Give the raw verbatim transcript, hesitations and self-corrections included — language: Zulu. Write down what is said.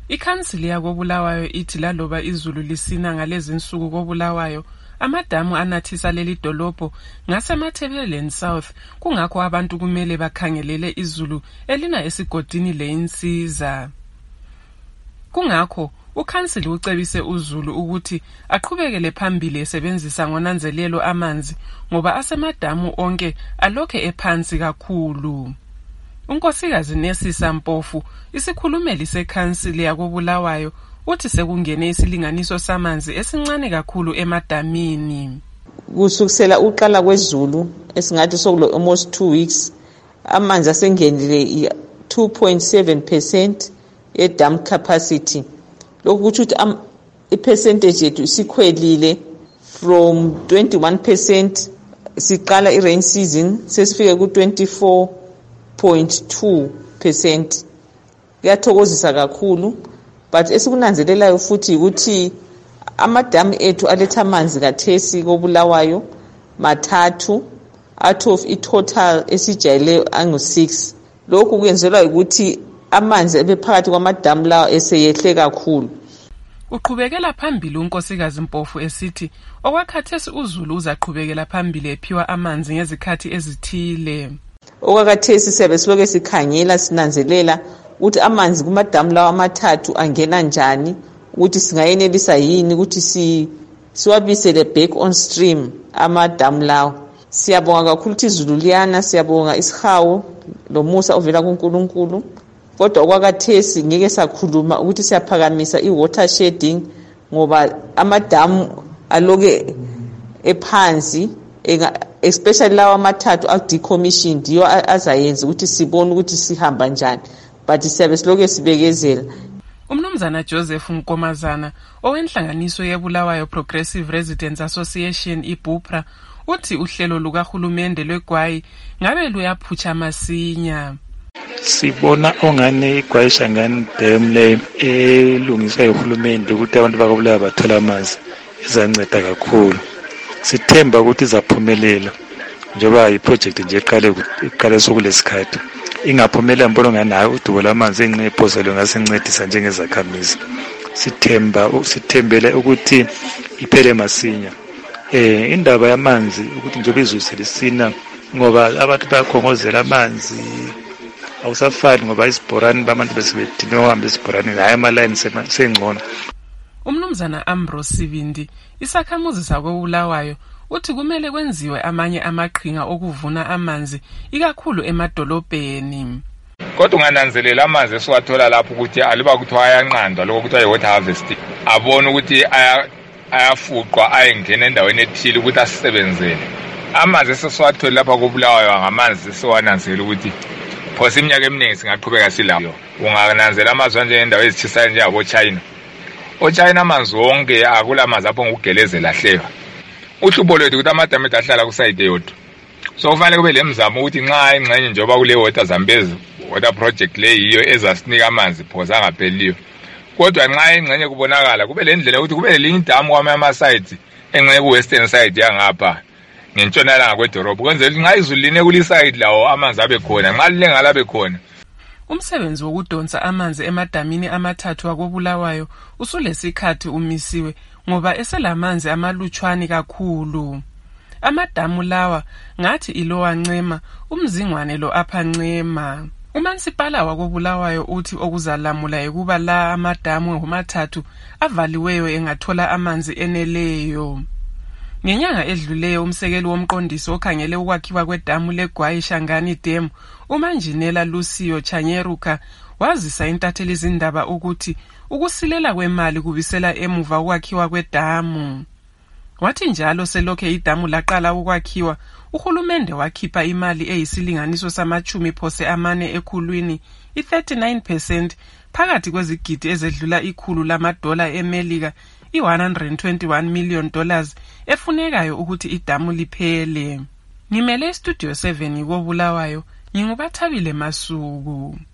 Ikhansili yakoBulawayo ithi laloba izulu lisina ngalezi nsuku koBulawayo, amadamu anathisa leli dolobho ngaseMatabeleland South, kungakho abantu kumele bakhangelele izulu elina esigodini leyinsiza. Kungakho ukhansili ucebise uZulu ukuthi aqhubekele phambili esebenzisa ngonanzelelo amanzi ngoba asemadamu onke alokhe ephansi kakhulu. Unkosikazi Nesisa Mpofu, isikhulumeli sekhansili yakoBulawayo, uthi sekungene isilinganiso samanzi esincane kakhulu emadamini. Kusukusela uqala kwezulu esingathi sokulo almost two weeks, amanzi asengenile two point seven percent ye dam capacity. Lokhu kuthi ukuthi ipercentage yethu isikhwelile from twenty-one percent siqala i-rain season sesifike ku twenty-four point two percent. Kuyathokozisa kakhulu, but esikunanzelelayo futhi ukuthi amadamu ethu aletha amanzi kathesi koBulawayo mathathu out of i-total esijayele angu six. Lokhu kuyenzelwa ukuthi amanzi ebephakathi kwamadamu lawo eseyehle kakhulu. Uqhubekela phambili unkosikazi Mpofu esithi okwakhathesi uZulu uzaqhubekela phambili ephiwa amanzi ngezikhathi ezithile. Okwakhathesi siyabe siloke sikhangela sinanzelela ukuthi amanzi kumadamu lawo amathathu angena njani, ukuthi singayenelisa yini ukuthi si siwabisele back on stream amadamu lawo. Siyabonga kakhulu ukuthi izulu liyana, siyabonga isihawu lomusa ovela kuNkulunkulu. Kodwa okwakhathesi ngeke sakhuluma ukuthi siyaphakamisa i-water shedding ngoba amadamu aloke ephansi, especially lawa amathathu a-decommissioned yiyo azayenza ukuthi sibone ukuthi sihamba njani, but siyabe siloke sibekezela. Umnumzana Joseph Nkomazana, owenhlanganiso yeBulawayo Progressive Residents Association iBupra, uthi uhlelo lukahulumende lweGwayi ngabe luyaphutsha masinya. Sibona ongane iGwayi Shangani Dam le elungiswa yuhulumende ukuthi abantu bakobulawayo bathola amanzi izanceda kakhulu. Sithemba ukuthi izaphumelela njengoba iproject nje eqale iqale sokulesikhathi. Ingaphumelela mbona nganayo udubo lamanzi enqephozelo ngasencedisa njengezakhamizi. Sithemba sithembele ukuthi iphele masinya. Eh indaba yamanzi ukuthi njengoba izulu selisina ngoba abantu bayakhongozela amanzi awusafani ngoba isibhorani babantu besebedinga uhamba isibhorani hayi ama-line sengcono. Umnumzana Ambrose Sibindi, isakhamuzi sakoBulawayo, uthi kumele kwenziwe amanye amaqhinga okuvuna amanzi ikakhulu emadolobheni. Kodwa ungananzelela amanzi esiwathola lapho ukuthi aliba kuthiwa ayanqandwa lokho kuthiwa yi-water harvesting. Abona ukuthi ayafuqwa ayengena endaweni ethile ukuthi asisebenzele. Amanzi esiwathola lapha koBulawayo ngamanzi esiwananzelela ukuthi phose iminyaka eminingi singaqhubeka silayo. Ungananzela amazwe anjengendawo ezitshisayo njengabo China. OChina amanzi wonke akula amanzi apho ngokugelezela hleka. Uhlubo lwethu ukuthi amadamu ethu ahlala kusayide yodwa. So kufanele kube lemizamo ukuthi nxa ingxenye njengoba kule water Zambezi water project le yiyo ezasinika amanzi phoza angapheliyo. Kodwa nxa ingxenye kubonakala kube le ndlela ukuthi kube lelinye idamu kwamanye ama-sides engxenye ku-western side yangapha ngentshonalanga kwedorobho kwenzela ukuthi nxa izulu line kuli side lawo amanzi abe khona, nxa lilengala abe khona. Umsebenzi wokudonsa amanzi emadamini amathathu akoBulawayo usulesikhathi umisiwe ngoba eselamanzi amalutshwani kakhulu. Amadamu lawa ngathi iLowa Ncema, uMzingwane lo Upper Ncema. Umansipala wakoBulawayo uthi okuzalamula ekuba la amadamu ngomathathu avaliweyo engathola amanzi eneleyo. Ngenyanga edluleyo umsekeli womqondisi okhangele ukwakhiwa kwedamu leGwayi Shangani Dam, uManjinela Lucio Chanyeruka, wazisa intatheli izindaba ukuthi ukusilela kwemali kubisela emuva ukwakhiwa kwedamu. Wathi njalo selokhe idamu laqala ukwakhiwa, uhulumende wakhipha imali eyisilinganiso samachumi phose amane ekhulwini, i-thirty-nine percent phakathi kwezigidi ezedlula ikhulu lamadola eMelika, i-one hundred twenty-one million dollars efunekayo ukuthi idamu liphele. Ngimele istudio seven koBulawayo, nginguBathabile Masuku.